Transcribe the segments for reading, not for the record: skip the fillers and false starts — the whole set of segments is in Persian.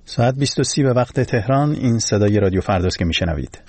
ساعت 20:30 به وقت تهران. این صدای رادیو فرداست که میشنوید.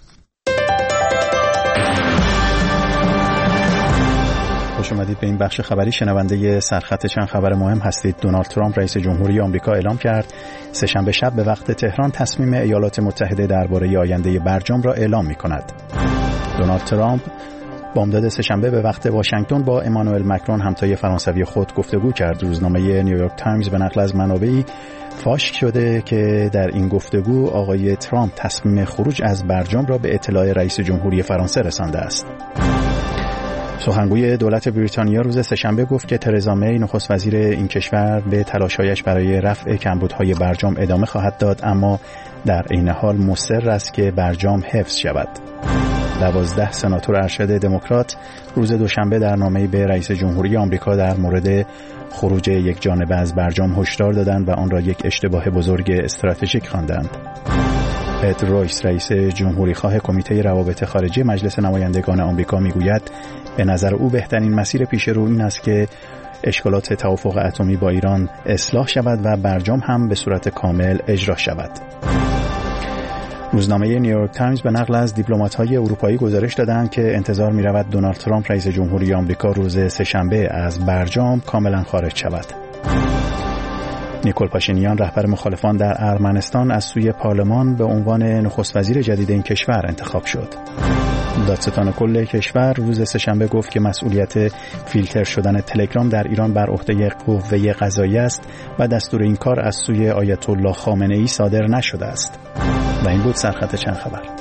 خوش اومدید به این بخش خبری. شنونده سرخط چند خبر مهم هستید. دونالد ترامپ رئیس جمهوری آمریکا اعلام کرد سه‌شنبه شب به وقت تهران تصمیم ایالات متحده درباره آینده برجام را اعلام می‌کند. دونالد ترامپ بامداد سه‌شنبه به وقت واشنگتن با امانوئل مکرون همتای فرانسوی خود گفتگو کرد. روزنامه نیویورک تایمز به نقل از منابعی فاش شده که در این گفتگو آقای ترامپ تصمیم خروج از برجام را به اطلاع رئیس جمهوری فرانسه رسانده است. سخنگوی دولت بریتانیا روز سه‌شنبه گفت که ترزا می نخست وزیر این کشور به تلاش‌هایش برای رفع کمبودهای برجام ادامه خواهد داد، اما در عین حال مصر است که برجام حفظ شود. 12 سناتور ارشد دموکرات روز دوشنبه در نامه‌ای به رئیس جمهوری آمریکا در مورد خروج یک جانبه از برجام هشدار دادند و آن را یک اشتباه بزرگ استراتژیک خواندند. اد رویس رئیس جمهوری خواه کمیته روابط خارجی مجلس نمایندگان آمریکا میگوید به نظر او بهترین مسیر پیش رو این است که اشکالات توافق اتمی با ایران اصلاح شود و برجام هم به صورت کامل اجرا شود. روزنامه نیویورک تایمز به نقل از دیپلمات‌های اروپایی گزارش دادند که انتظار می‌رود دونالد ترامپ رئیس جمهوری آمریکا روز سه‌شنبه از برجام کاملا خارج شود. نیکول پاشینیان رهبر مخالفان در ارمنستان از سوی پارلمان به عنوان نخست وزیر جدید این کشور انتخاب شد. دادستان کل کشور روز سه‌شنبه گفت که مسئولیت فیلتر شدن تلگرام در ایران بر عهده قوه قضاییه است و دستور این کار از سوی آیت الله خامنه‌ای صادر نشده است. و این بود سرخط چند خبر.